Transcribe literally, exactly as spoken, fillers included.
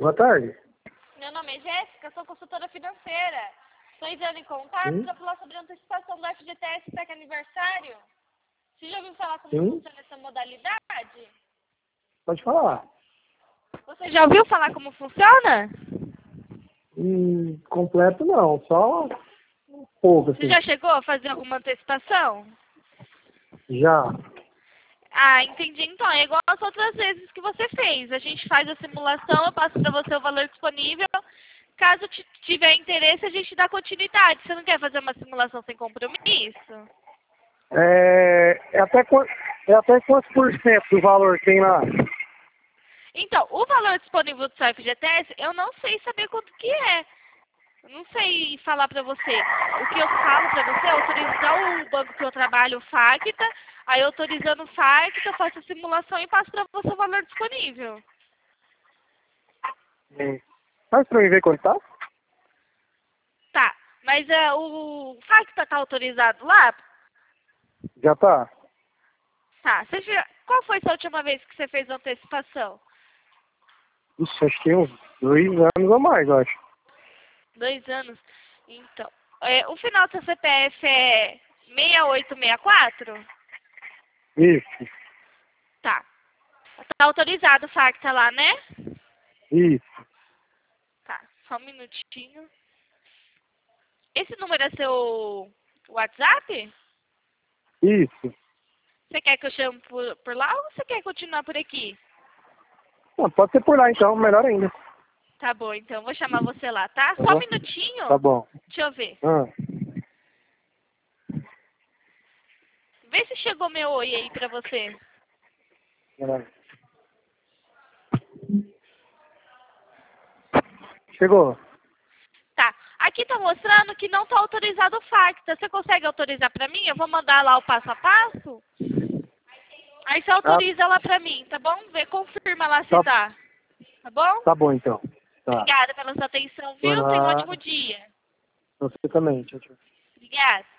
Boa tarde. Meu nome é Jéssica, sou consultora financeira. Estou entrando em contato Sim. para falar sobre a antecipação do F G T S para aniversário. Você já ouviu falar como Sim. funciona essa modalidade? Pode falar. Você já ouviu falar como funciona? Hum, completo não, só um pouco Você assim. já chegou a fazer alguma antecipação? Já. Ah, entendi. Então, é igual as outras vezes que você fez. A gente faz a simulação, eu passo para você o valor disponível. Caso t- tiver interesse, a gente dá continuidade. Você não quer fazer uma simulação sem compromisso? É, é, até, quan- é até quantos por cento do valor tem lá? Então, o valor disponível do seu F G T S, eu não sei saber quanto que é. Eu não sei falar pra você. O que eu falo pra você é autorizar o banco que eu trabalho, o Facta. Aí, autorizando o Facta, eu faço a simulação e passo pra você o valor disponível. Hum. Faz pra mim ver quanto tá? Tá, mas é, o Facta tá autorizado lá? Já tá? Tá, você já... qual foi a última vez que você fez a antecipação? Ixi, acho que tem uns dois anos ou mais, eu acho. Dois anos. Então, é, o final do seu C P F é seis oito seis quatro? Isso, Tá. Tá autorizado o Facta lá, né? isso, Tá, só um minutinho. Esse número é seu WhatsApp? isso. Você quer que eu chame por, por lá ou você quer continuar por aqui? Não, pode ser por lá então, melhor ainda. Tá bom, então vou chamar você lá, tá? Tá Só um bom? minutinho. Tá bom. Deixa eu ver. Ah, Vê se chegou meu oi aí pra você. peraí. Chegou. Tá. Aqui tá mostrando que não tá autorizado o Facta. Você consegue autorizar pra mim? Eu vou mandar lá o passo a passo. Aí você Ah, autoriza lá pra mim, tá bom? Vê, confirma lá se tá, tá. Tá bom? tá bom então. Tá. Obrigada pela sua atenção, Por viu? Tenha um nada. ótimo dia. Você também, tchau, tchau. Obrigada.